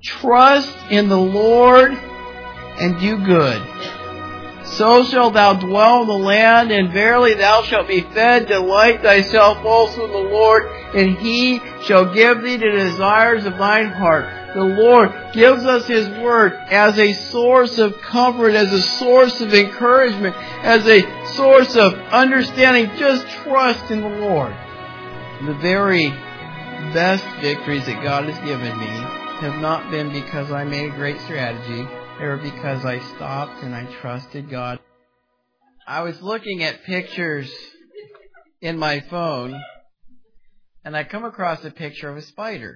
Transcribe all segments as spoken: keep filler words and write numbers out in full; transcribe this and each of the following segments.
Trust in the Lord and do good. So shalt thou dwell in the land, and verily thou shalt be fed. Delight thyself also in the Lord, and He shall give thee the desires of thine heart. The Lord gives us His Word as a source of comfort, as a source of encouragement, as a source of understanding. Just trust in the Lord. The very best victories that God has given me have not been because I made a great strategy. They were because I stopped and I trusted God. I was looking at pictures in my phone, and I come across a picture of a spider.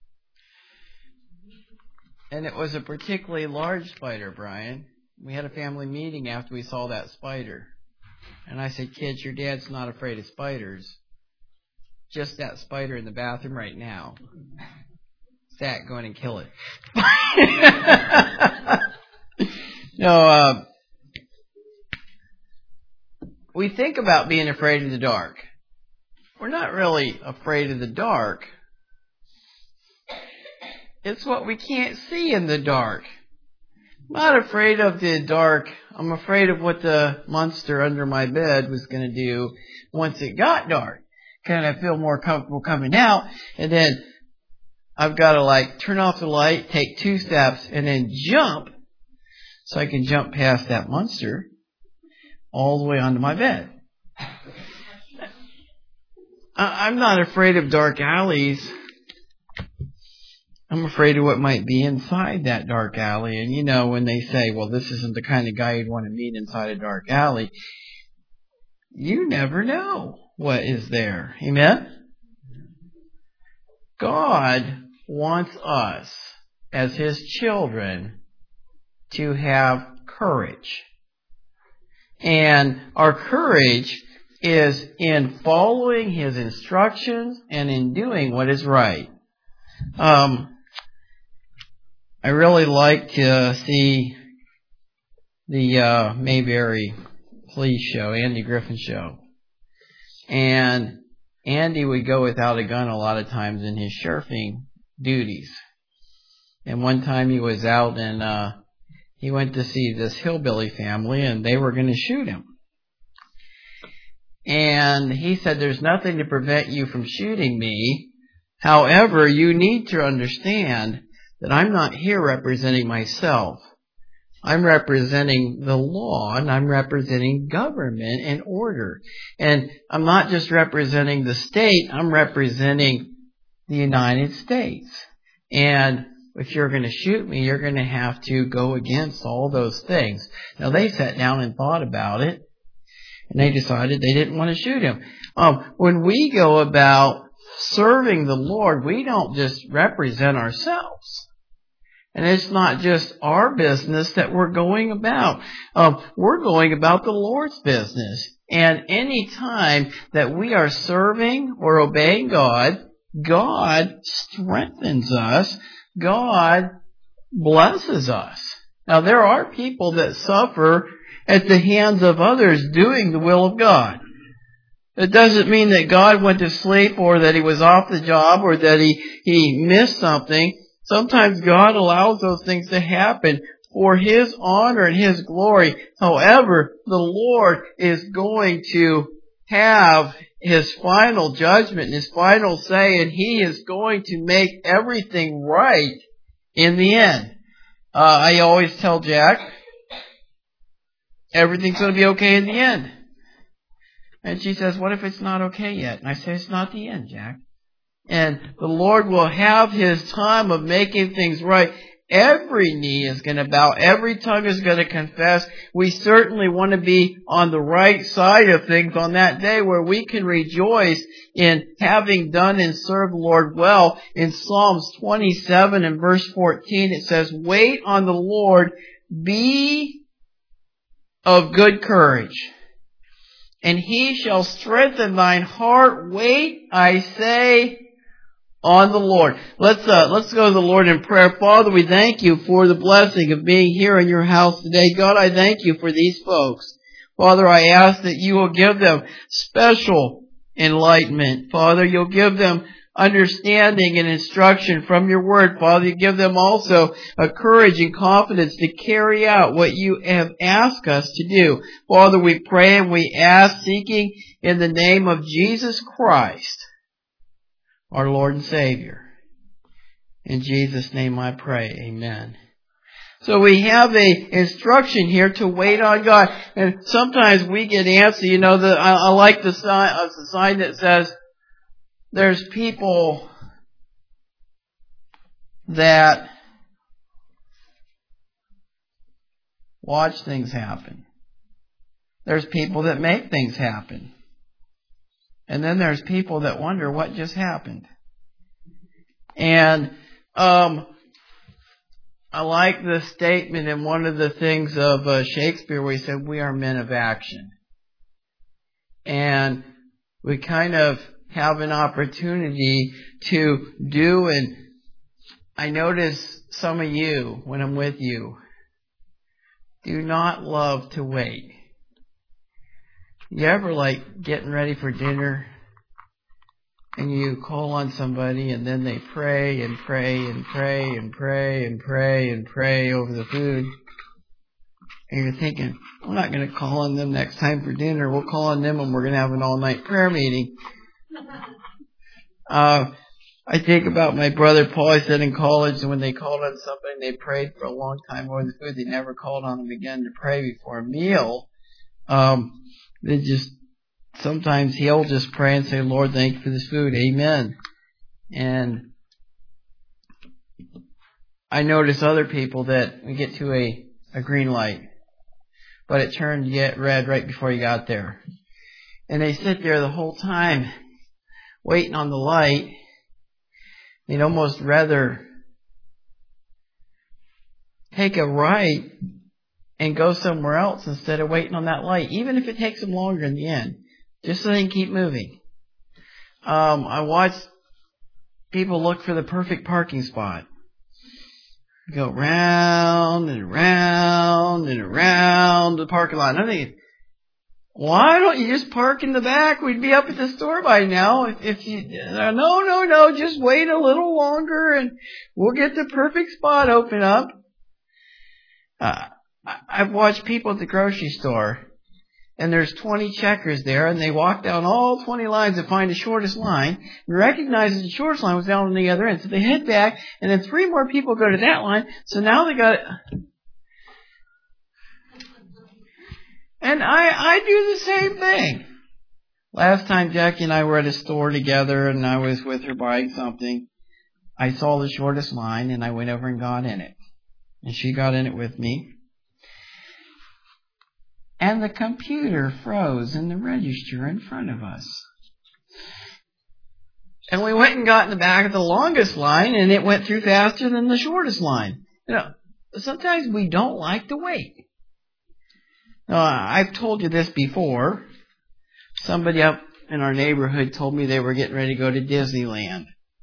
And it was a particularly large spider, Brian. We had a family meeting after we saw that spider. And I said, kids, your dad's not afraid of spiders. Just that spider in the bathroom right now. Zach, go in and kill it. no, uh, we think about being afraid of the dark. We're not really afraid of the dark. It's what we can't see in the dark. I'm not afraid of the dark. I'm afraid of what the monster under my bed was going to do once it got dark. Kind of feel more comfortable coming out, and then I've got to like turn off the light, take two steps, and then jump so I can jump past that monster all the way onto my bed. I'm not afraid of dark alleys. I'm afraid of what might be inside that dark alley. And you know, when they say, well, this isn't the kind of guy you'd want to meet inside a dark alley, you never know what is there. Amen? God wants us, as His children, to have courage. And our courage is in following His instructions and in doing what is right. Um, I really like to see the uh, Mayberry Police show, Andy Griffin show. And Andy would go without a gun a lot of times in his sheriffing duties. And one time he was out and uh, he went to see this hillbilly family, and they were going to shoot him. And he said, there's nothing to prevent you from shooting me. However, you need to understand that I'm not here representing myself. I'm representing the law, and I'm representing government and order. And I'm not just representing the state, I'm representing the United States. And if you're going to shoot me, you're going to have to go against all those things. Now, they sat down and thought about it, and they decided they didn't want to shoot him. Um, when we go about serving the Lord, we don't just represent ourselves. And it's not just our business that we're going about. Um, we're going about the Lord's business. And any time that we are serving or obeying God, God strengthens us. God blesses us. Now, there are people that suffer at the hands of others doing the will of God. It doesn't mean that God went to sleep or that He was off the job or that he, he missed something. Sometimes God allows those things to happen for His honor and His glory. However, the Lord is going to have His final judgment and His final say, and He is going to make everything right in the end. Uh, I always tell Jack, everything's going to be okay in the end. And she says, what if it's not okay yet? And I say, it's not the end, Jack. And the Lord will have His time of making things right. Every knee is going to bow. Every tongue is going to confess. We certainly want to be on the right side of things on that day where we can rejoice in having done and served the Lord well. In Psalms twenty-seven and verse fourteen, it says, wait on the Lord, be of good courage, and He shall strengthen thine heart. Wait, I say, on the Lord. Let's uh, let's go to the Lord in prayer. Father, we thank You for the blessing of being here in Your house today. God, I thank You for these folks. Father, I ask that You will give them special enlightenment. Father, You'll give them understanding and instruction from your word. Father, you give them also a courage and confidence to carry out what you have asked us to do. Father, we pray and we ask, seeking in the name of Jesus Christ, our Lord and Savior. In Jesus' name I pray. Amen. So we have a instruction here to wait on God. And sometimes we get antsy. You know, the, I, I like the sign, uh, the sign that says there's people that watch things happen. There's people that make things happen. And then there's people that wonder what just happened. And um, I like the statement in one of the things of uh, Shakespeare where he said, we are men of action. And we kind of have an opportunity to do, and I notice some of you, when I'm with you, do not love to wait. You ever like getting ready for dinner and you call on somebody and then they pray and pray and pray and pray and pray and pray over the food, and you're thinking, I'm not going to call on them next time for dinner. We'll call on them and we're going to have an all-night prayer meeting. Uh, I think about my brother Paul. I said in college, when they called on somebody and they prayed for a long time over the food, they never called on them again to pray before a meal. Um, they just, sometimes he'll just pray and say, Lord, thank you for this food. Amen. And I notice other people that we get to a, a green light, but it turned yet red right before you got there. And they sit there the whole time waiting on the light. They'd almost rather take a right and go somewhere else instead of waiting on that light, even if it takes them longer in the end, just so they can keep moving. Um, I watch people look for the perfect parking spot. Go round and round and around the parking lot. And I'm thinking, why don't you just park in the back? We'd be up at the store by now. If, if you, no, no, no, just wait a little longer and we'll get the perfect spot open up. Uh, I've watched people at the grocery store, and there's twenty checkers there, and they walk down all twenty lines to find the shortest line, and recognize that the shortest line was down on the other end. So they head back, and then three more people go to that line, so now they got... And I, I do the same thing. Last time Jackie and I were at a store together, and I was with her buying something, I saw the shortest line, and I went over and got in it. And she got in it with me. And the computer froze in the register in front of us. And we went and got in the back of the longest line, and it went through faster than the shortest line. You know, sometimes we don't like to wait. Now, I've told you this before. Somebody up in our neighborhood told me they were getting ready to go to Disneyland.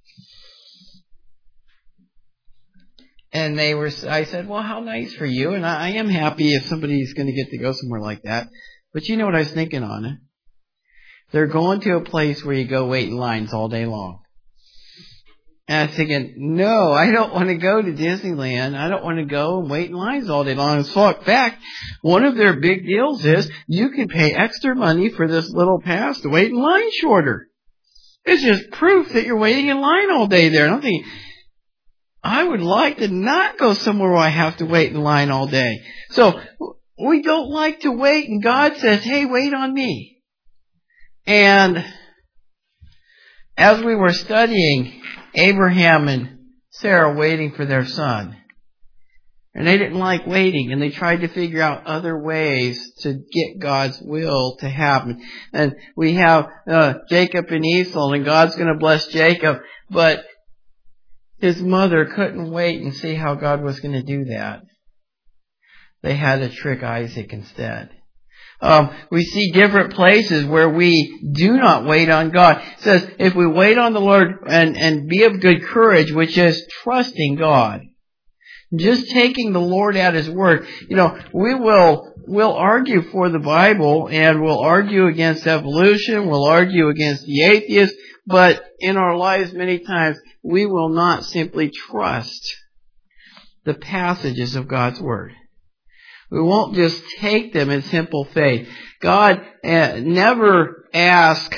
And they were, I said, well, how nice for you. And I, I am happy if somebody's going to get to go somewhere like that. But you know what I was thinking on it? They're going to a place where you go wait in lines all day long. And I was thinking, no, I don't want to go to Disneyland. I don't want to go and wait in lines all day long. So, in fact, one of their big deals is you can pay extra money for this little pass to wait in line shorter. It's just proof that you're waiting in line all day there. And I'm thinking, I would like to not go somewhere where I have to wait in line all day. So we don't like to wait, and God says, hey, wait on me. And as we were studying Abraham and Sarah waiting for their son, and they didn't like waiting, and they tried to figure out other ways to get God's will to happen. And we have uh, Jacob and Esau, and God's going to bless Jacob, but his mother couldn't wait and see how God was going to do that. They had to trick Isaac instead. Um, we see different places where we do not wait on God. It says, if we wait on the Lord and, and be of good courage, which is trusting God, just taking the Lord at His word. You know, we will we'll argue for the Bible, and we'll argue against evolution, we'll argue against the atheists, But in our lives, many times, we will not simply trust the passages of God's Word. We won't just take them in simple faith. God uh, never asks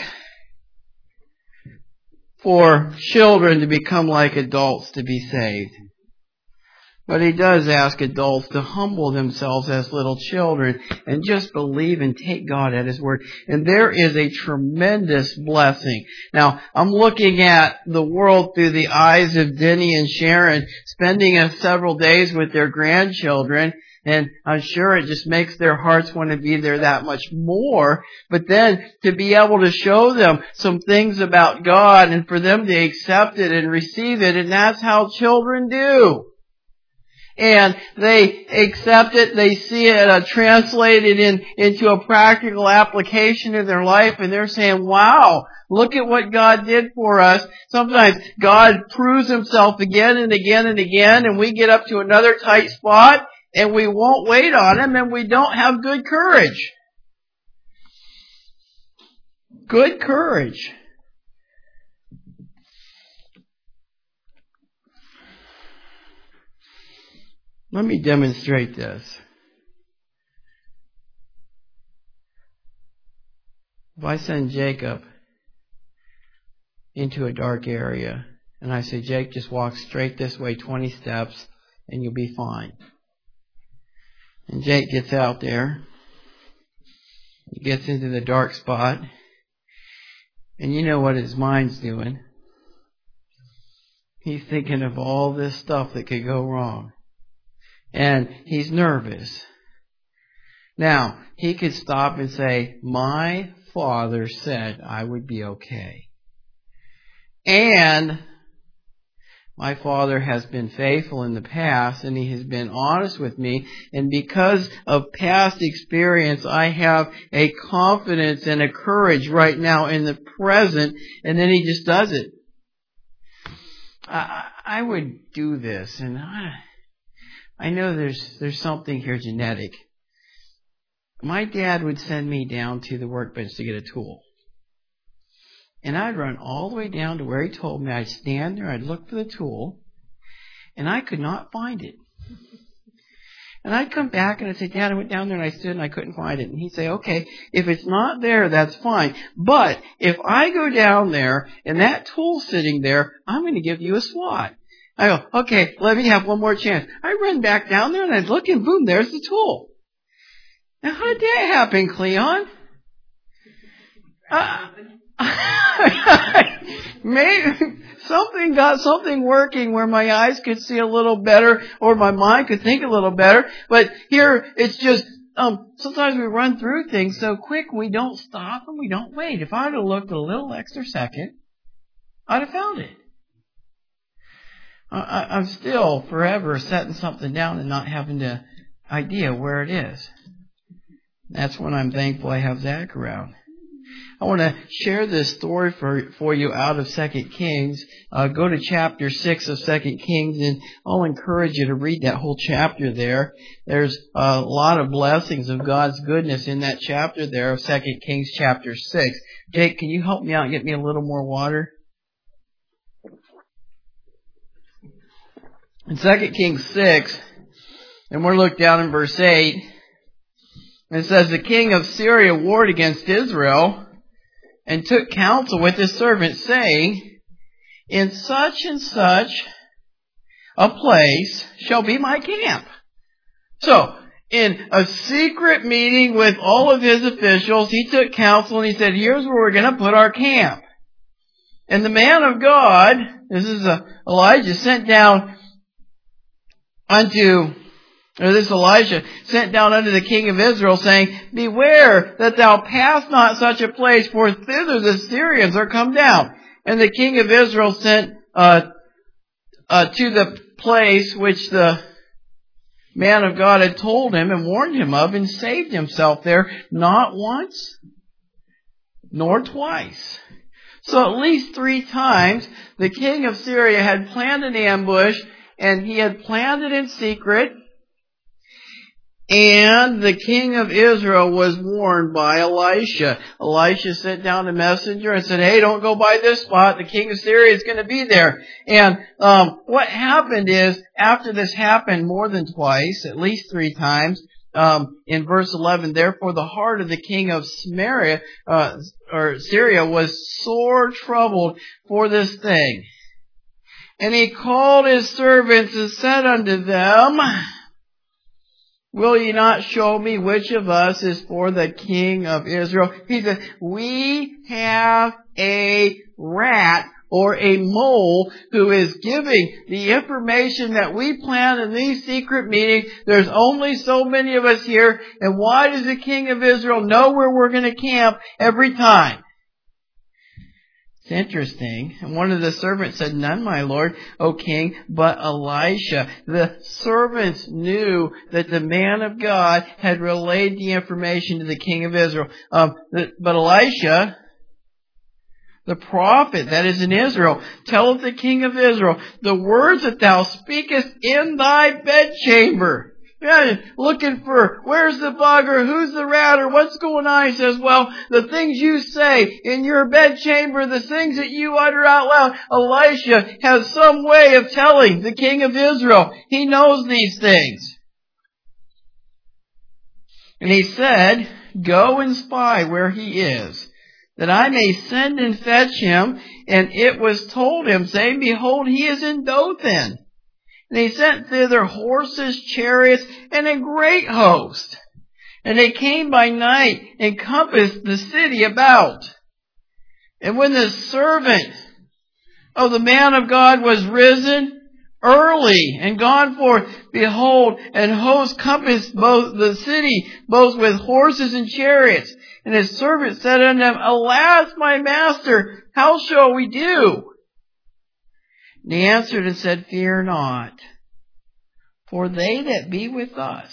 for children to become like adults to be saved. But He does ask adults to humble themselves as little children and just believe and take God at His word. And there is a tremendous blessing. Now, I'm looking at the world through the eyes of Denny and Sharon, spending a several days with their grandchildren. And I'm sure it just makes their hearts want to be there that much more. But then to be able to show them some things about God and for them to accept it and receive it. And that's how children do. And they accept it, they see it uh, translated in, into a practical application in their life, and they're saying, wow, look at what God did for us. Sometimes God proves Himself again and again and again, and we get up to another tight spot, and we won't wait on Him, and we don't have good courage. Good courage. Let me demonstrate this. If I send Jacob into a dark area, and I say, Jake, just walk straight this way twenty steps, and you'll be fine. And Jake gets out there. He gets into the dark spot. And you know what his mind's doing. He's thinking of all this stuff that could go wrong. And he's nervous. Now, he could stop and say, my Father said I would be okay. And my Father has been faithful in the past, and He has been honest with me. And because of past experience, I have a confidence and a courage right now in the present. And then He just does it. I, I would do this, and I... I know there's there's something here genetic. My dad would send me down to the workbench to get a tool. And I'd run all the way down to where he told me. I'd stand there, I'd look for the tool, and I could not find it. And I'd come back and I'd say, Dad, I went down there and I stood and I couldn't find it. And he'd say, okay, if it's not there, that's fine. But if I go down there and that tool's sitting there, I'm going to give you a swat. I go, okay, let me have one more chance. I run back down there and I look and boom, there's the tool. Now, how did that happen, Cleon? Uh, maybe something got something working where my eyes could see a little better or my mind could think a little better. But here it's just, um, sometimes we run through things so quick we don't stop and we don't wait. If I'd have looked a little extra second, I'd have found it. I, I'm still forever setting something down and not having the idea where it is. That's when I'm thankful I have Zach around. I want to share this story for for you out of Second Kings. Uh, go to chapter six of Second Kings, and I'll encourage you to read that whole chapter there. There's a lot of blessings of God's goodness in that chapter there of Second Kings chapter six. Jake, can you help me out and get me a little more water? In Second Kings six, and we're looking down in verse eight, it says, the king of Syria warred against Israel and took counsel with his servants, saying, in such and such a place shall be my camp. So, in a secret meeting with all of his officials, he took counsel and he said, here's where we're going to put our camp. And the man of God, this is uh, Elijah, sent down unto, or this Elijah sent down unto the king of Israel, saying, beware that thou pass not such a place, for thither the Syrians are come down. And the king of Israel sent uh, uh, to the place which the man of God had told him and warned him of, and saved himself there, not once, nor twice. So at least three times, the king of Syria had planned an ambush, and he had planned it in secret. And the king of Israel was warned by Elisha. Elisha sent down a messenger and said, hey, don't go by this spot. The king of Syria is going to be there. And um, what happened is, after this happened more than twice, at least three times, um, in verse eleven, therefore the heart of the king of Samaria, uh, or Syria was sore troubled for this thing. And he called his servants and said unto them, will ye not show me which of us is for the king of Israel? He said, we have a rat or a mole who is giving the information that we plan in these secret meetings. There's only so many of us here. And why does the king of Israel know where we're going to camp every time? It's interesting. And one of the servants said, none, my lord, O king, but Elisha. The servants knew that the man of God had relayed the information to the king of Israel. Um, but Elisha, the prophet that is in Israel, telleth the king of Israel, the words that thou speakest in thy bedchamber. Yeah, looking for where's the bug or who's the rat or what's going on. He says, well, the things you say in your bedchamber, the things that you utter out loud, Elisha has some way of telling the king of Israel. He knows these things. And he said, go and spy where he is, that I may send and fetch him. And it was told him, saying, behold, he is in Dothan. And he sent thither horses, chariots, and a great host. And they came by night and compassed the city about. And when the servant of the man of God was risen early and gone forth, behold, an host compassed both the city, both with horses and chariots. And his servant said unto him, alas, my master, how shall we do? And he answered and said, fear not, for they that be with us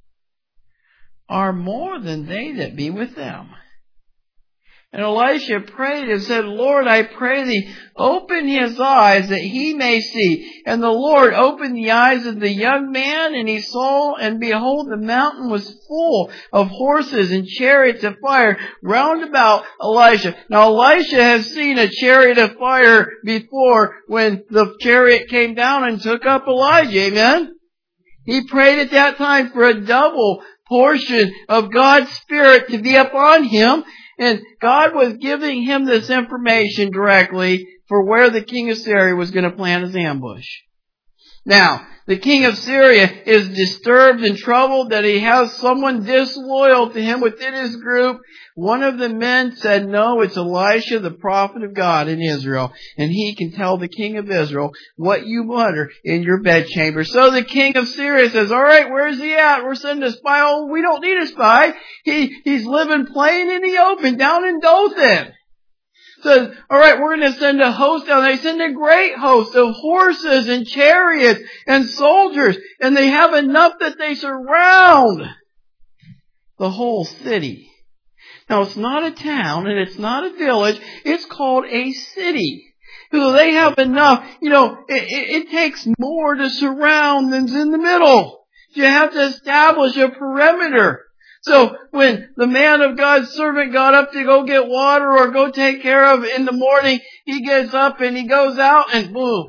are more than they that be with them. And Elisha prayed and said, Lord, I pray thee, open his eyes that he may see. And the Lord opened the eyes of the young man, and he saw, and behold, the mountain was full of horses and chariots of fire round about Elisha. Now Elisha has seen a chariot of fire before when the chariot came down and took up Elijah. Amen? He prayed at that time for a double portion of God's Spirit to be upon him. And God was giving him this information directly for where the king of Syria was going to plant his ambush. Now, the king of Syria is disturbed and troubled that he has someone disloyal to him within his group. One of the men said, no, it's Elisha, the prophet of God in Israel, and he can tell the king of Israel what you mutter in your bedchamber. So the king of Syria says, all right, where's he at? We're sending a spy. Oh, we don't need a spy. He, he's living plain in the open down in Dothan. Says, all right, we're going to send a host down. They send a great host of horses and chariots and soldiers, and they have enough that they surround the whole city. Now, it's not a town and it's not a village. It's called a city. So they have enough. You know, it, it, it takes more to surround than's in the middle. You have to establish a perimeter. So when the man of God's servant got up to go get water or go take care of it in the morning, he gets up and he goes out and boom.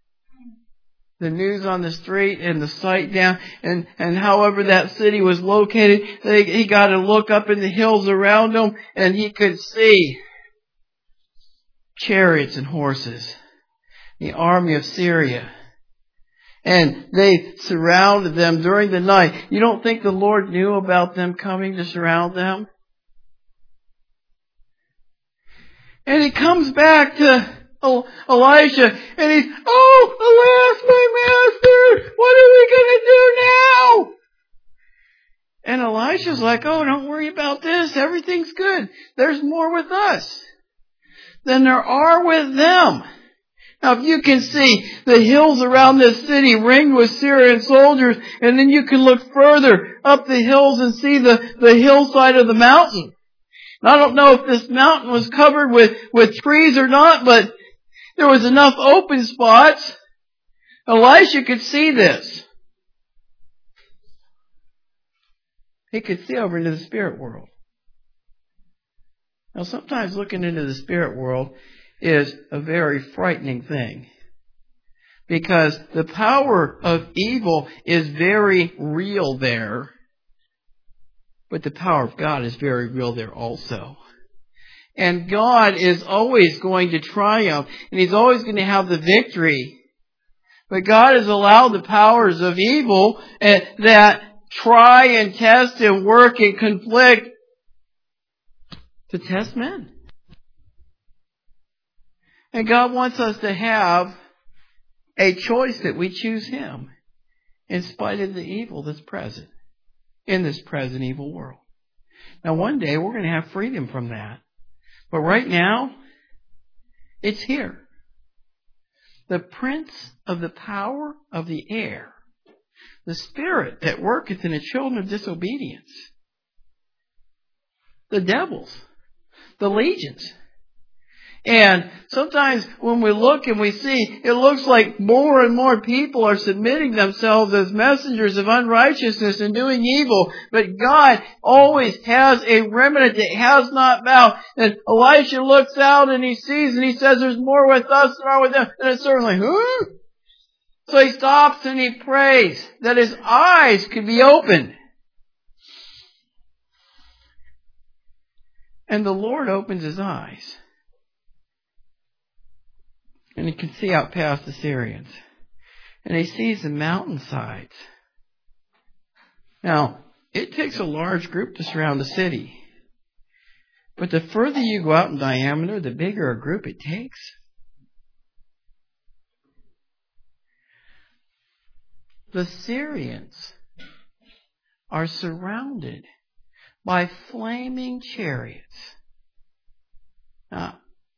The news on the street and the sight down and, and however that city was located, they, he got to look up in the hills around him and he could see chariots and horses. The army of Syria. And they surrounded them during the night. You don't think the Lord knew about them coming to surround them? And he comes back to Elisha and he's, oh, alas, my master, what are we going to do now? And Elisha's like, oh, don't worry about this. Everything's good. There's more with us than there are with them. Now, if you can see the hills around this city ringed with Syrian soldiers, and then you can look further up the hills and see the, the hillside of the mountain. And I don't know if this mountain was covered with, with trees or not, but there was enough open spots. Elisha could see this. He could see over into the spirit world. Now, sometimes looking into the spirit world is a very frightening thing, because the power of evil is very real there, but the power of God is very real there also. And God is always going to triumph, and He's always going to have the victory. But God has allowed the powers of evil that try and test and work and conflict to test men. And God wants us to have a choice that we choose Him in spite of the evil that's present in this present evil world. Now, one day we're going to have freedom from that. But right now, it's here. The prince of the power of the air, the spirit that worketh in the children of disobedience, the devils, the legions. And sometimes when we look and we see, it looks like more and more people are submitting themselves as messengers of unrighteousness and doing evil. But God always has a remnant that has not bowed. And Elisha looks out and he sees and he says, there's more with us than are with them. And it's certainly, huh? So he stops and he prays that his eyes could be opened. And the Lord opens his eyes. And he can see out past the Syrians. And he sees the mountainsides. Now, it takes a large group to surround the city. But the further you go out in diameter, the bigger a group it takes. The Syrians are surrounded by flaming chariots. Now,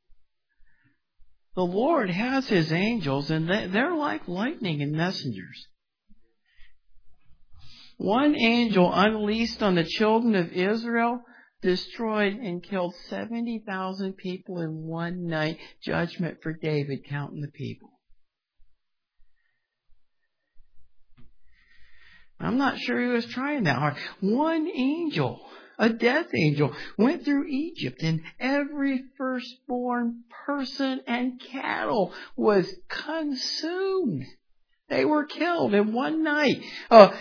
the Lord has His angels, and they're like lightning and messengers. One angel unleashed on the children of Israel destroyed and killed seventy thousand people in one night. Judgment for David, counting the people. I'm not sure he was trying that hard. One angel, a death angel, went through Egypt, and every firstborn person and cattle was consumed. They were killed in one night. Uh,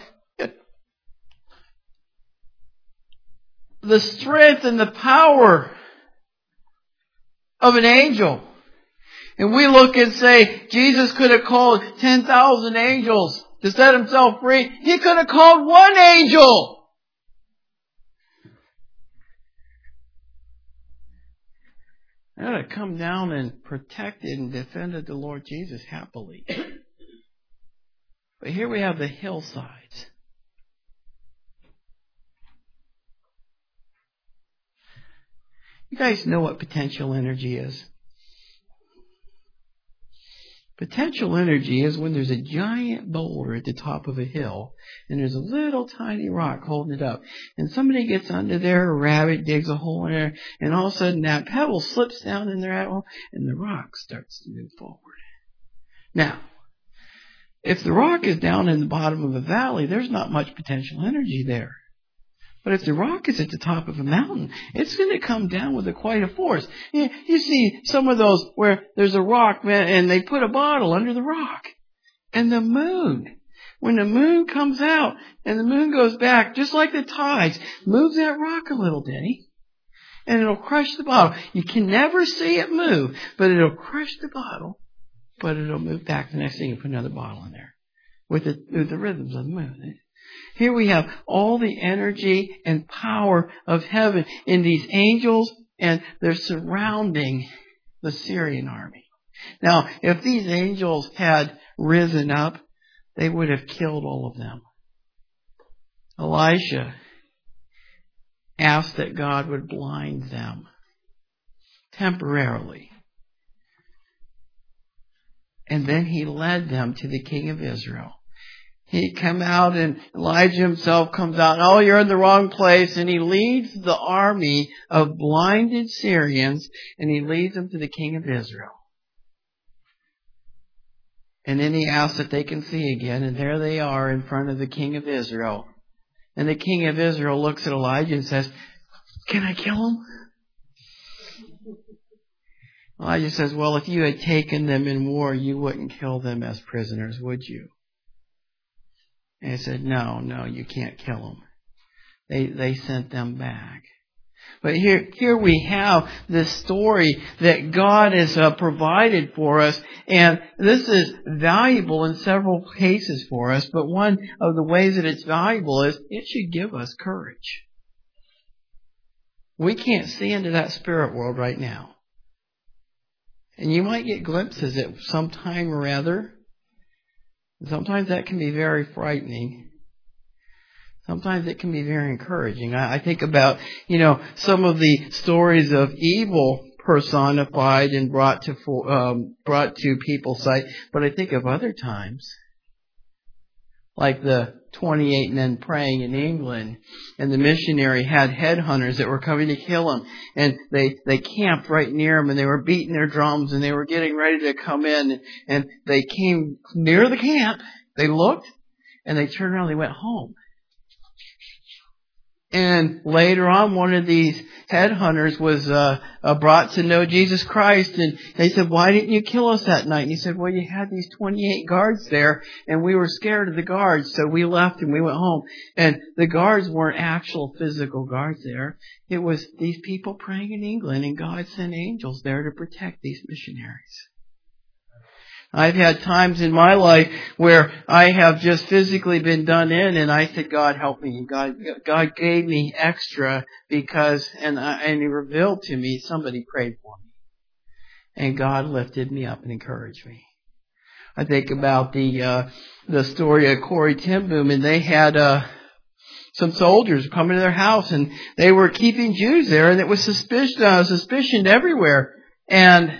the strength and the power of an angel. And we look and say, Jesus could have called ten thousand angels to set Himself free. He could have called one angel. They would have come down and protected and defended the Lord Jesus happily. But here we have the hillsides. You guys know what potential energy is? Potential energy is when there's a giant boulder at the top of a hill and there's a little tiny rock holding it up. And somebody gets under there, a rabbit digs a hole in there, and all of a sudden that pebble slips down in there and the rock starts to move forward. Now, if the rock is down in the bottom of a valley, there's not much potential energy there. But if the rock is at the top of a mountain, it's going to come down with a quite a force. You, you see some of those where there's a rock, man, and they put a bottle under the rock. And the moon, when the moon comes out and the moon goes back, just like the tides, moves that rock a little, Denny. And it'll crush the bottle. You can never see it move, but it'll crush the bottle, but it'll move back. The next thing you put another bottle in there with the, with the rhythms of the moon. Here we have all the energy and power of heaven in these angels, and they're surrounding the Syrian army. Now, if these angels had risen up, they would have killed all of them. Elisha asked that God would blind them temporarily. And then he led them to the king of Israel. He come out and Elijah himself comes out. Oh, you're in the wrong place. And he leads the army of blinded Syrians and he leads them to the king of Israel. And then he asks that they can see again. And there they are in front of the king of Israel. And the king of Israel looks at Elijah and says, "Can I kill him?" Elijah says, "Well, if you had taken them in war, you wouldn't kill them as prisoners, would you?" And he said, "No, no, you can't kill them." They they sent them back. But here, here we have this story that God has uh, provided for us, and this is valuable in several cases for us. But one of the ways that it's valuable is it should give us courage. We can't see into that spirit world right now. And you might get glimpses at some time or other. Sometimes that can be very frightening. Sometimes it can be very encouraging. I, I think about, you know, some of the stories of evil personified and brought to um, brought to people's sight. But I think of other times, like the twenty-eight men praying in England, and the missionary had headhunters that were coming to kill him, and they they camped right near him, and they were beating their drums, and they were getting ready to come in, and they came near the camp. They looked, and they turned around. And they went home. And later on, one of these headhunters was uh, uh, brought to know Jesus Christ. And they said, "Why didn't you kill us that night?" And he said, "Well, you had these twenty-eight guards there, and we were scared of the guards, so we left and we went home." And the guards weren't actual physical guards there. It was these people praying in England, and God sent angels there to protect these missionaries. I've had times in my life where I have just physically been done in, and I said, "God, help me." God, God gave me extra because, and, I, and He revealed to me somebody prayed for me, and God lifted me up and encouraged me. I think about the uh, the story of Corrie ten Boom, and they had uh, some soldiers coming to their house, and they were keeping Jews there, and it was suspicion, uh, suspicion everywhere, and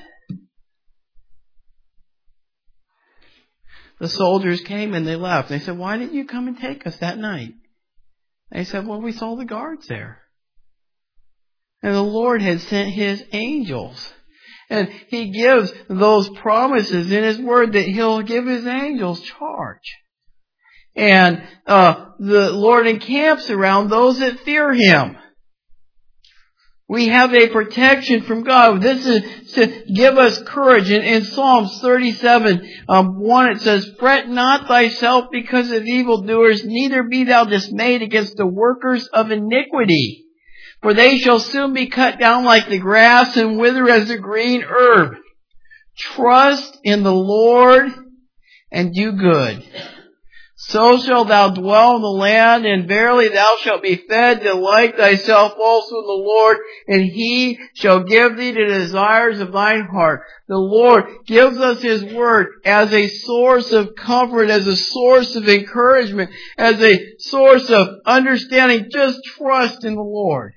the soldiers came and they left. They said, "Why didn't you come and take us that night?" They said, "Well, we saw the guards there." And the Lord had sent His angels. And He gives those promises in His Word that He'll give His angels charge. And uh, the Lord encamps around those that fear Him. We have a protection from God. This is to give us courage. In, in Psalms thirty-seven, um, one, it says, "Fret not thyself because of evildoers, neither be thou dismayed against the workers of iniquity. For they shall soon be cut down like the grass and wither as the green herb. Trust in the Lord and do good. So shalt thou dwell in the land, and verily thou shalt be fed. Delight thyself also in the Lord, and He shall give thee the desires of thine heart." The Lord gives us His Word as a source of comfort, as a source of encouragement, as a source of understanding. Just trust in the Lord.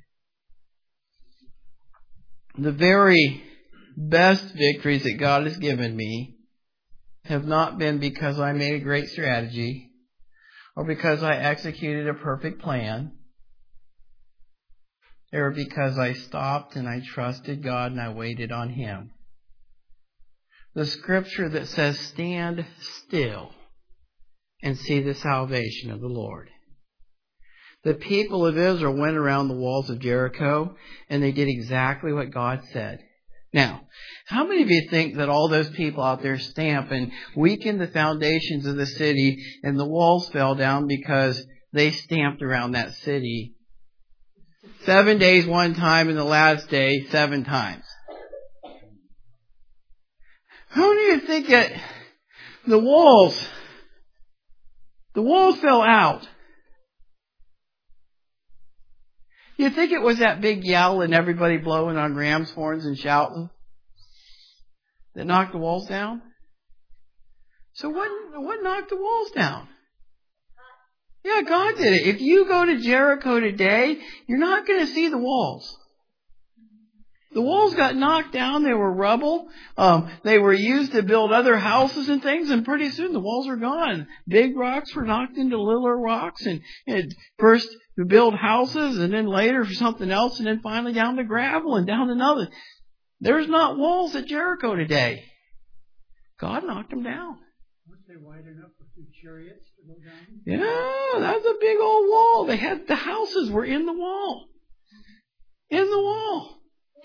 The very best victories that God has given me have not been because I made a great strategy, or because I executed a perfect plan. They were because I stopped and I trusted God and I waited on Him. The scripture that says, "Stand still and see the salvation of the Lord." The people of Israel went around the walls of Jericho and they did exactly what God said. Now, how many of you think that all those people out there stamp and weakened the foundations of the city and the walls fell down because they stamped around that city seven days one time and the last day seven times? How many of you think that the walls, the walls fell out? You think it was that big yell and everybody blowing on ram's horns and shouting that knocked the walls down? So what, what knocked the walls down? Yeah, God did it. If you go to Jericho today, you're not going to see the walls. The walls got knocked down. They were rubble. Um, they were used to build other houses and things, and pretty soon the walls were gone. Big rocks were knocked into littler rocks, and, and first to build houses, and then later for something else, and then finally down to gravel and down to nothing. There's not walls at Jericho today. God knocked them down. Weren't they wide enough for two chariots to go down? Oh, that's a big old wall. They had, the houses were in the wall. In the wall.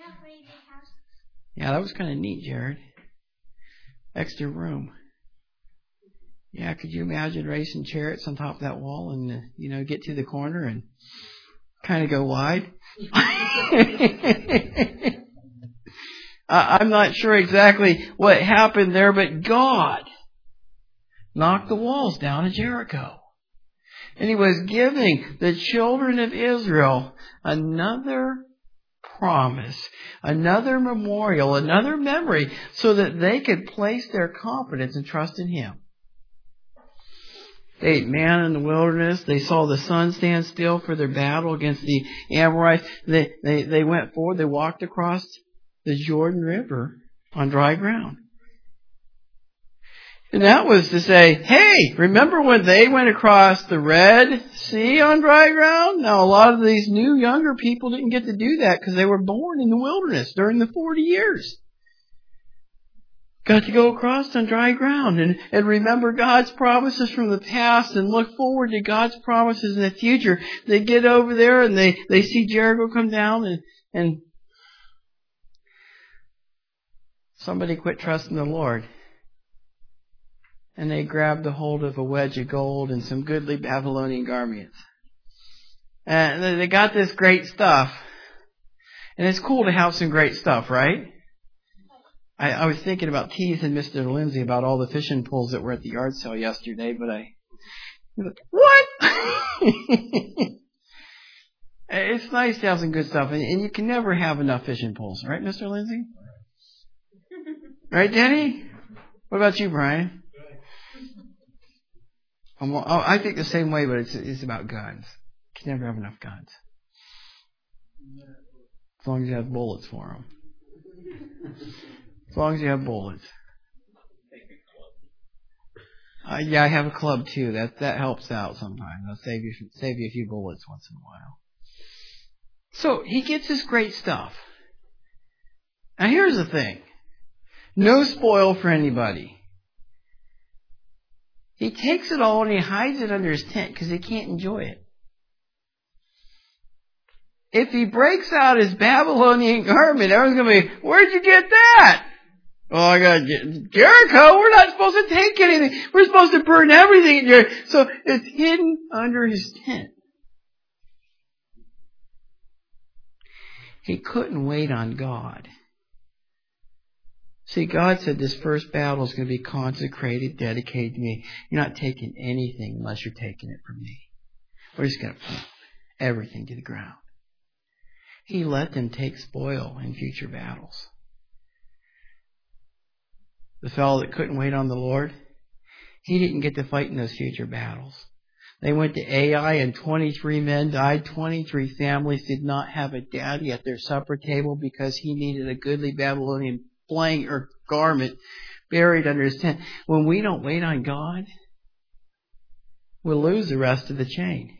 Yeah, that was kind of neat, Jared. Extra room. Yeah, could you imagine racing chariots on top of that wall and, uh, you know, get to the corner and kind of go wide? I'm not sure exactly what happened there, but God knocked the walls down of Jericho. And He was giving the children of Israel another promise, another memorial, another memory, so that they could place their confidence and trust in Him. They ate manna in the wilderness. They saw the sun stand still for their battle against the Amorites. They, they, they went forward. They walked across the Jordan River on dry ground. And that was to say, hey, remember when they went across the Red Sea on dry ground? Now, a lot of these new, younger people didn't get to do that because they were born in the wilderness during the forty years. Got to go across on dry ground and, and remember God's promises from the past and look forward to God's promises in the future. They get over there and they, they see Jericho come down and, and somebody quit trusting the Lord. And they grabbed a hold of a wedge of gold and some goodly Babylonian garments. And they got this great stuff. And it's cool to have some great stuff, right? I, I was thinking about teasing Mister Lindsay about all the fishing poles that were at the yard sale yesterday, but I... What? It's nice to have some good stuff, and, and you can never have enough fishing poles, right, Mister Lindsay? Right, Denny? What about you, Brian? I'm, I think the same way, but it's, it's about guns. You can never have enough guns. As long as you have bullets for them. As long as you have bullets. Uh, yeah, I have a club too. That that helps out sometimes. I'll save you save you a few bullets once in a while. So he gets this great stuff. Now here's the thing. No spoil for anybody. He takes it all and he hides it under his tent because he can't enjoy it. If he breaks out his Babylonian garment, everyone's going to be, where'd you get that? Oh, I got Jericho. We're not supposed to take anything. We're supposed to burn everything in Jericho. So it's hidden under his tent. He couldn't wait on God. See, God said this first battle is going to be consecrated, dedicated to me. You're not taking anything unless you're taking it from me. We're just going to put everything to the ground. He let them take spoil in future battles. The fellow that couldn't wait on the Lord, he didn't get to fight in those future battles. They went to Ai and twenty-three men died. twenty-three families did not have a daddy at their supper table because he needed a goodly Babylonian blanket or garment buried under his tent. When we don't wait on God, we'll lose the rest of the chain.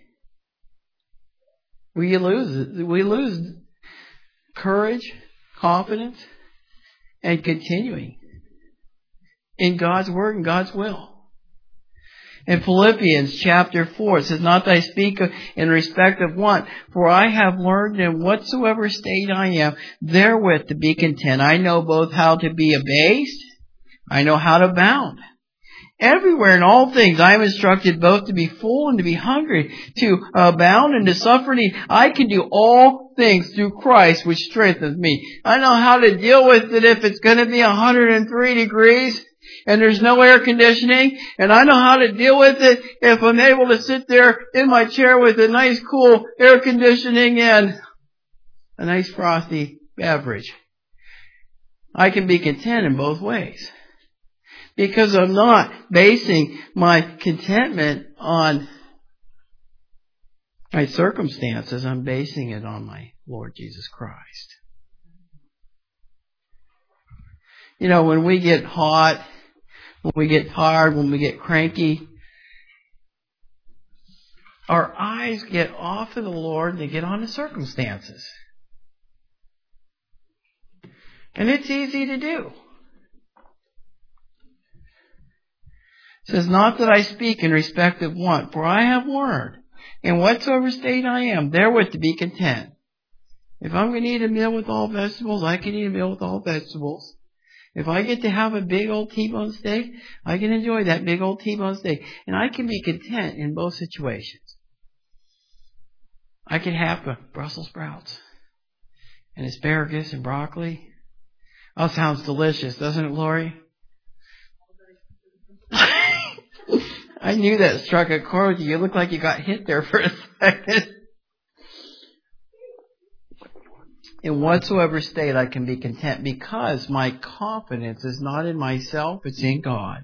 We lose, we lose courage, confidence, and continuing in God's word and God's will. In Philippians chapter four, it says, not that I speak in respect of want, for I have learned in whatsoever state I am, therewith to be content. I know both how to be abased, I know how to abound. Everywhere in all things I am instructed both to be full and to be hungry, to abound and to suffer need. I can do all things through Christ which strengthens me. I know how to deal with it if it's going to be one hundred three degrees and there's no air conditioning. And I know how to deal with it if I'm able to sit there in my chair with a nice cool air conditioning and a nice frosty beverage. I can be content in both ways. Because I'm not basing my contentment on my circumstances. I'm basing it on my Lord Jesus Christ. You know, when we get hot, when we get tired, when we get cranky, our eyes get off of the Lord and they get on the circumstances. And it's easy to do. It says, not that I speak in respect of want, for I have learned, in whatsoever state I am, therewith to be content. If I'm going to eat a meal with all vegetables, I can eat a meal with all vegetables. If I get to have a big old T-bone steak, I can enjoy that big old T-bone steak. And I can be content in both situations. I can have Brussels sprouts and asparagus and broccoli. Oh, sounds delicious, doesn't it, Lori? I knew that struck a chord with you. You look like you got hit there for a second. In whatsoever state I can be content, because my confidence is not in myself, it's in God.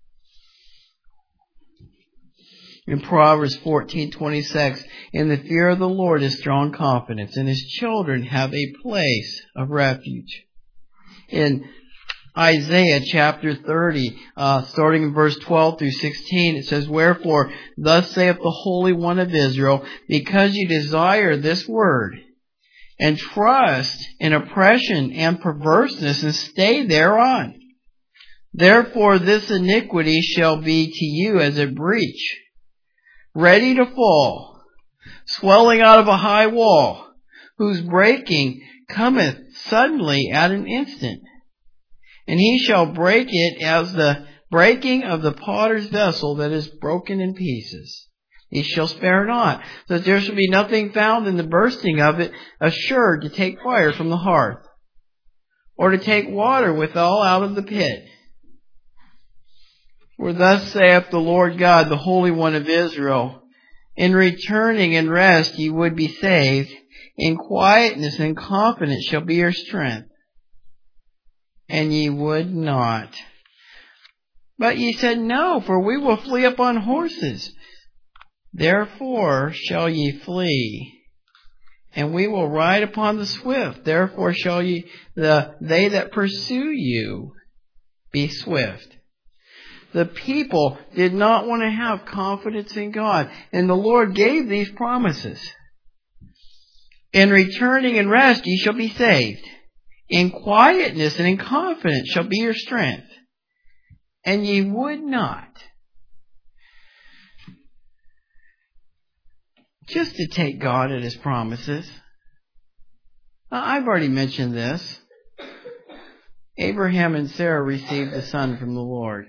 In Proverbs fourteen twenty-six, in the fear of the Lord is strong confidence, and His children have a place of refuge. In Isaiah chapter thirty, uh, starting in verse twelve through sixteen, it says, wherefore, thus saith the Holy One of Israel, because you desire this word, and trust in oppression and perverseness, and stay thereon. Therefore this iniquity shall be to you as a breach, ready to fall, swelling out of a high wall, whose breaking cometh suddenly at an instant. And he shall break it as the breaking of the potter's vessel that is broken in pieces. He shall spare not, so that there shall be nothing found in the bursting of it, assured to take fire from the hearth, or to take water withal out of the pit. For thus saith the Lord God, the Holy One of Israel, in returning and rest ye would be saved, in quietness and confidence shall be your strength. And ye would not. But ye said, no, for we will flee upon horses. Therefore shall ye flee, and we will ride upon the swift. Therefore shall ye, the they that pursue you, be swift. The people did not want to have confidence in God, and the Lord gave these promises. In returning and rest ye shall be saved. In quietness and in confidence shall be your strength. And ye would not. Just to take God at His promises. Now, I've already mentioned this. Abraham and Sarah received a son from the Lord.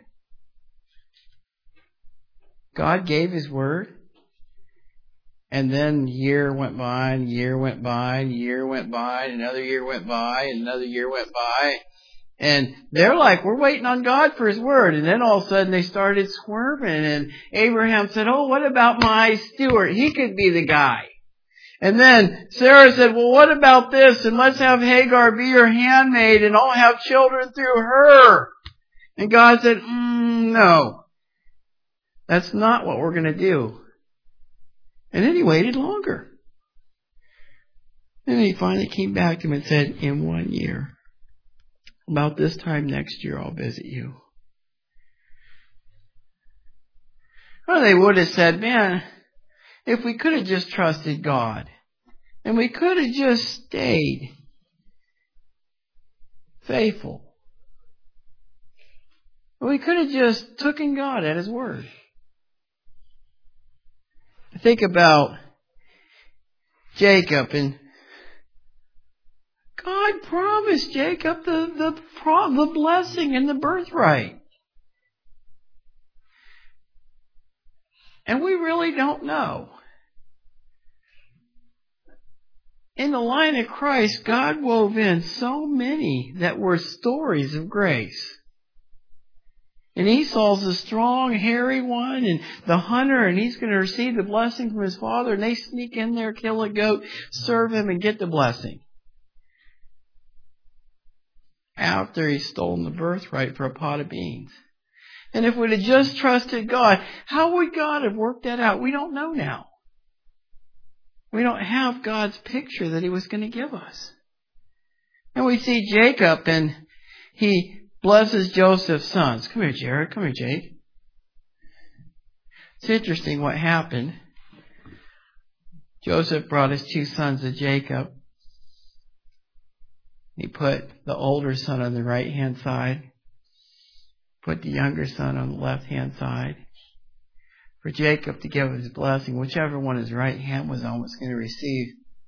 God gave His word. And then year went by, and year went by, and year went by, and another year went by, and another year went by. And they're like, we're waiting on God for His word. And then all of a sudden they started squirming. And Abraham said, oh, what about my steward? He could be the guy. And then Sarah said, well, what about this? And let's have Hagar be your handmaid, and I'll have children through her. And God said, mm, no. That's not what we're going to do. And then he waited longer. And then he finally came back to him and said, in one year, about this time next year, I'll visit you. Well, they would have said, man, if we could have just trusted God, and we could have just stayed faithful, we could have just taken God at His word. Think about Jacob, and God promised Jacob the, the, the blessing and the birthright. And we really don't know. In the line of Christ, God wove in so many that were stories of grace. And Esau's the strong, hairy one, and the hunter, and he's going to receive the blessing from his father, and they sneak in there, kill a goat, serve him, and get the blessing. After he's stolen the birthright for a pot of beans. And if we'd have just trusted God, how would God have worked that out? We don't know now. We don't have God's picture that He was going to give us. And we see Jacob, and he blesses Joseph's sons. Come here, Jared. Come here, Jake. It's interesting what happened. Joseph brought his two sons to Jacob. He put the older son on the right-hand side, put the younger son on the left-hand side. For Jacob to give his blessing, whichever one his right hand was on was going to receive.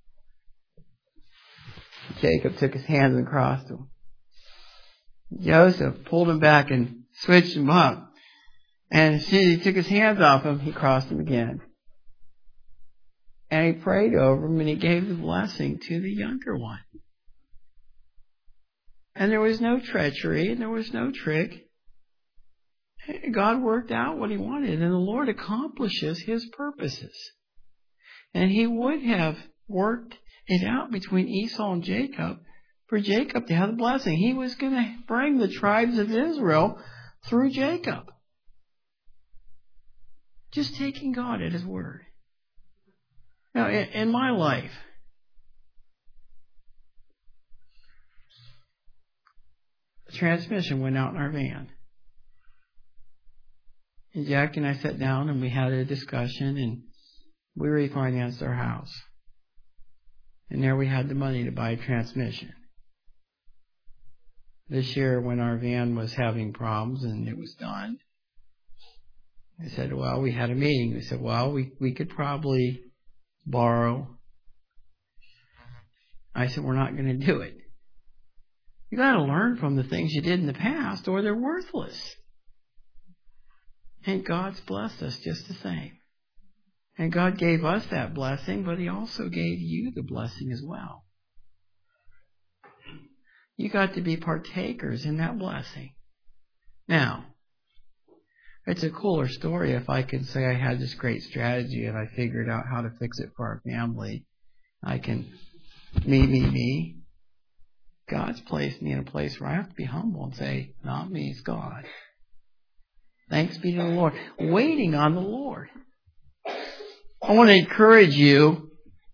Jacob took his hands and crossed them. Joseph pulled him back and switched him up. And as soon as he took his hands off him, he crossed him again. And he prayed over him and he gave the blessing to the younger one. And there was no treachery and there was no trick. God worked out what he wanted, and the Lord accomplishes his purposes. And he would have worked it out between Esau and Jacob for Jacob to have the blessing. He was going to bring the tribes of Israel through Jacob. Just taking God at his word. Now, in, in my life, the transmission went out in our van. And Jack and I sat down and we had a discussion and we refinanced our house. And there we had the money to buy a transmission. This year when our van was having problems and it was done, I said, well, we had a meeting. We said, well, we, we could probably borrow. I said, we're not going to do it. You got to learn from the things you did in the past or they're worthless. And God's blessed us just the same. And God gave us that blessing, but he also gave you the blessing as well. You got to be partakers in that blessing. Now, it's a cooler story if I could say I had this great strategy and I figured out how to fix it for our family. I can, me, me, me. God's placed me in a place where I have to be humble and say, not me, it's God. Thanks be to the Lord. Waiting on the Lord. I want to encourage you.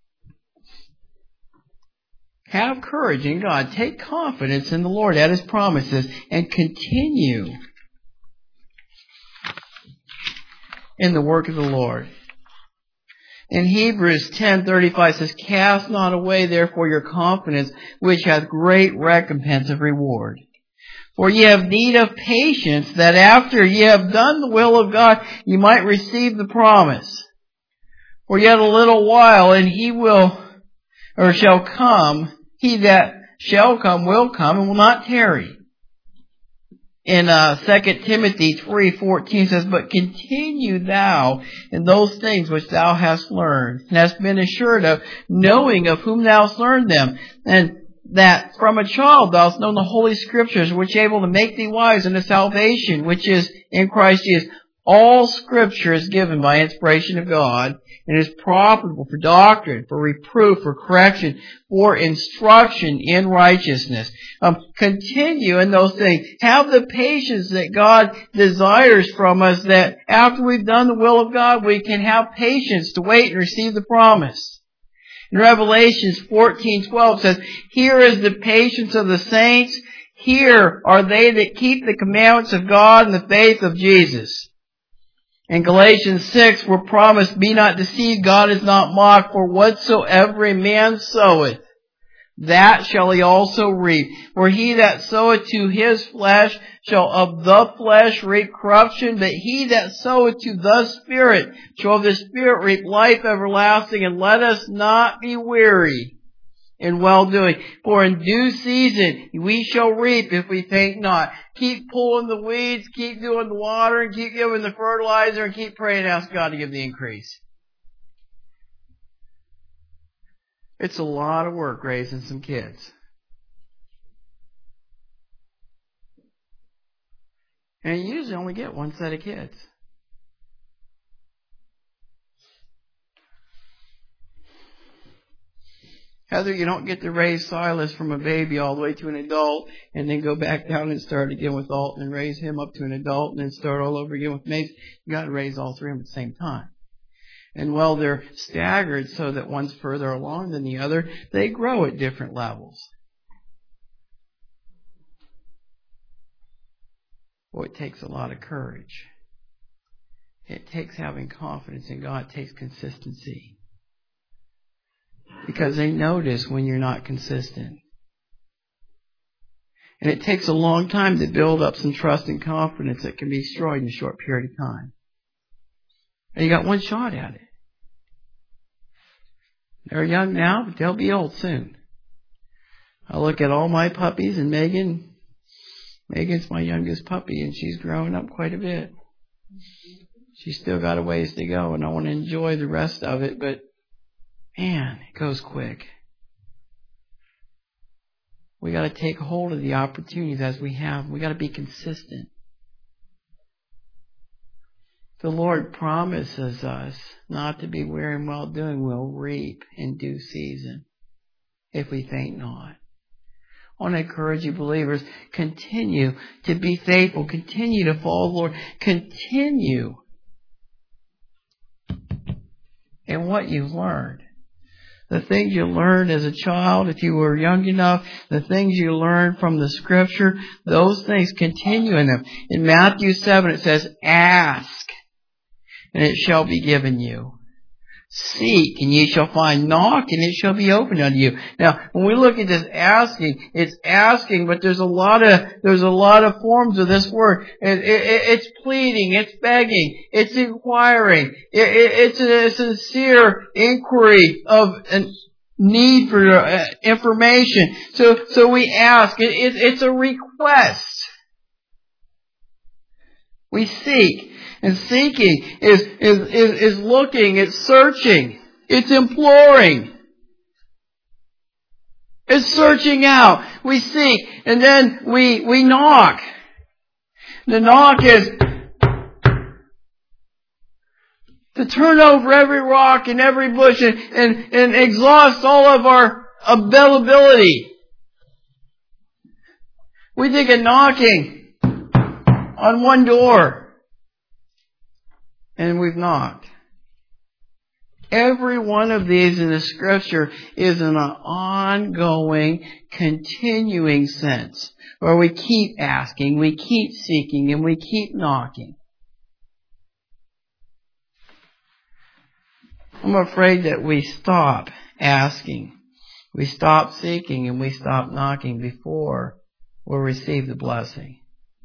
Have courage in God. Take confidence in the Lord at his promises and continue in the work of the Lord. In Hebrews ten thirty-five says, cast not away therefore your confidence, which hath great recompense of reward. For ye have need of patience, that after ye have done the will of God, ye might receive the promise. For yet a little while, and he will, or shall come, he that shall come will come, and will not tarry. In uh, Second Timothy three fourteen says, but continue thou in those things which thou hast learned, and hast been assured of, knowing of whom thou hast learned them, and that from a child thou hast known the Holy Scriptures, which are able to make thee wise unto salvation, which is in Christ Jesus. All Scripture is given by inspiration of God, and is profitable for doctrine, for reproof, for correction, for instruction in righteousness. Um, continue in those things. Have the patience that God desires from us, that after we've done the will of God, we can have patience to wait and receive the promise. In Revelations fourteen twelve says, here is the patience of the saints. Here are they that keep the commandments of God and the faith of Jesus. In Galatians six, we're promised, be not deceived, God is not mocked, for whatsoever a man soweth, that shall he also reap. For he that soweth to his flesh shall of the flesh reap corruption, but he that soweth to the Spirit shall of the Spirit reap life everlasting. And let us not be weary in well-doing, for in due season we shall reap if we faint not. Keep pulling the weeds, keep doing the water, and keep giving the fertilizer, and keep praying and ask God to give the increase. It's a lot of work raising some kids. And you usually only get one set of kids. Heather, you don't get to raise Silas from a baby all the way to an adult and then go back down and start again with Alton and raise him up to an adult and then start all over again with Mason. You got to raise all three of them at the same time. And while they're staggered so that one's further along than the other, they grow at different levels. Boy, it takes a lot of courage. It takes having confidence in God. It takes consistency. Because they notice when you're not consistent. And it takes a long time to build up some trust and confidence that can be destroyed in a short period of time. And you got one shot at it. They're young now, but they'll be old soon. I look at all my puppies, and Megan, Megan's my youngest puppy, and she's growing up quite a bit. She's still got a ways to go, and I want to enjoy the rest of it, but man, it goes quick. We got to take hold of the opportunities as we have. We got to be consistent. The Lord promises us not to be weary in well doing. We'll reap in due season if we faint not. I want to encourage you believers, continue to be faithful. Continue to follow the Lord. Continue in what you've learned. The things you learned as a child, if you were young enough, the things you learned from the Scripture, those things continue in them. In Matthew seven it says, ask, and it shall be given you. Seek, and ye shall find. Knock, and it shall be opened unto you. Now, when we look at this asking, it's asking, but there's a lot of there's a lot of forms of this word. It, it, it's pleading, it's begging, it's inquiring. It, it, it's a sincere inquiry of a need for uh, information. So, so we ask. It, it, it's a request. We seek. And seeking is, is, is, is looking, it's searching, it's imploring, it's searching out. We seek, and then we, we knock. The knock is to turn over every rock and every bush and, and, and exhaust all of our availability. We think of knocking on one door. And we've knocked. Every one of these in the Scripture is in an ongoing, continuing sense, where we keep asking, we keep seeking, and we keep knocking. I'm afraid that we stop asking, we stop seeking, and we stop knocking before we'll receive the blessing.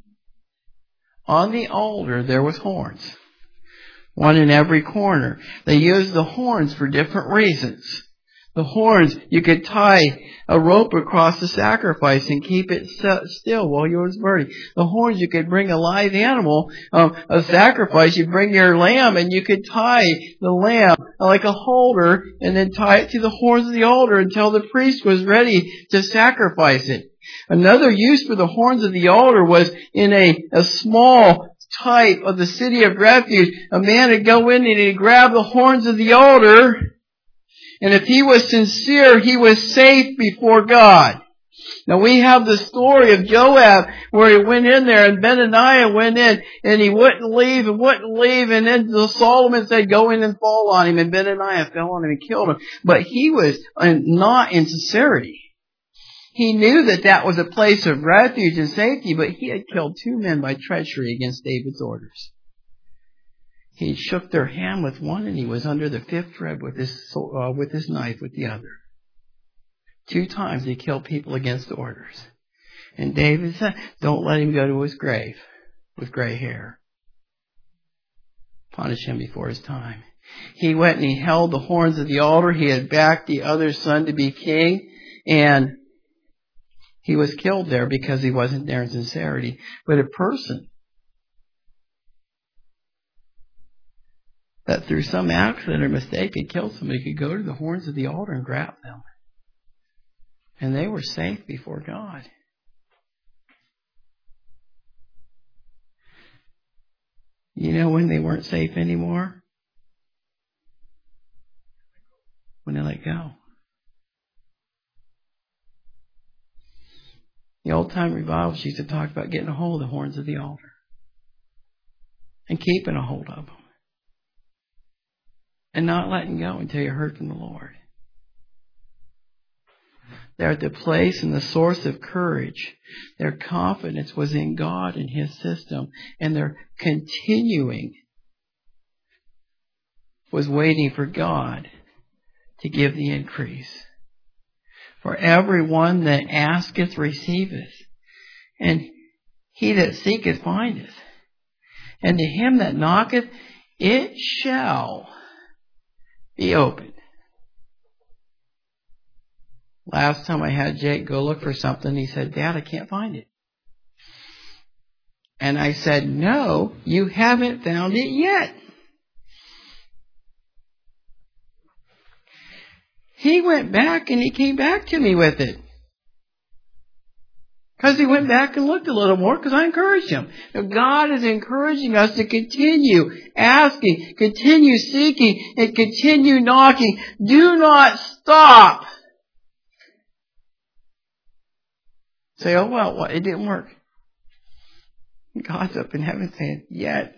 On the altar there was horns. One in every corner. They used the horns for different reasons. The horns, you could tie a rope across the sacrifice and keep it still while you was burning. The horns, you could bring a live animal, um, a sacrifice. You bring your lamb and you could tie the lamb like a halter and then tie it to the horns of the altar until the priest was ready to sacrifice it. Another use for the horns of the altar was in a, a small type of the city of refuge. A man would go in and he'd grab the horns of the altar, and if he was sincere, he was safe before God. Now we have the story of Joab where he went in there and Benaniah went in and he wouldn't leave and wouldn't leave, and then Solomon said go in and fall on him, and Benaniah fell on him and killed him. But he was not in sincerity. He knew that that was a place of refuge and safety, but he had killed two men by treachery against David's orders. He shook their hand with one, and he was under the fifth rib with his uh, with his knife with the other. Two times he killed people against orders. And David said, don't let him go to his grave with gray hair. Punish him before his time. He went and he held the horns of the altar. He had backed the other son to be king, and he was killed there because he wasn't there in sincerity. But a person that through some accident or mistake had killed somebody could go to the horns of the altar and grab them. And they were safe before God. You know when they weren't safe anymore? When they let go. The old-time revivals used to talk about getting a hold of the horns of the altar and keeping a hold of them and not letting go until you heard from the Lord. They're at the place and the source of courage. Their confidence was in God and His system, and their continuing was waiting for God to give the increase. For every one that asketh receiveth, And he that seeketh findeth. And to him that knocketh, it shall be opened. Last time I had Jake go look for something, he said, Dad, I can't find it. And I said, no, you haven't found it yet. He went back and he came back to me with it. Because he went back and looked a little more because I encouraged him. Now, God is encouraging us to continue asking, continue seeking, and continue knocking. Do not stop. Say, oh, well, what? It didn't work. God's up in heaven saying, yet.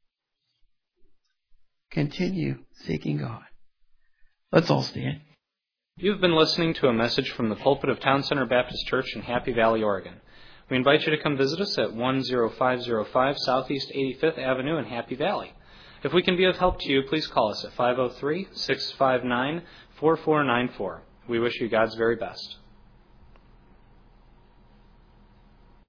Continue seeking God. Let's all stand. You've been listening to a message from the pulpit of Town Center Baptist Church in Happy Valley, Oregon. We invite you to come visit us at one oh five oh five Southeast eighty-fifth Avenue in Happy Valley. If we can be of help to you, please call us at five oh three, six five nine, four four nine four. We wish you God's very best.